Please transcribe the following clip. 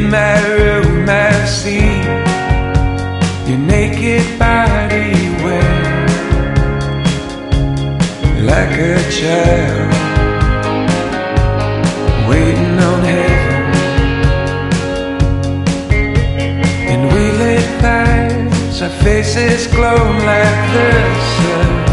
that room I've seen your naked body wet like a child waiting on heaven. And we lit lights, our faces glow like the sun.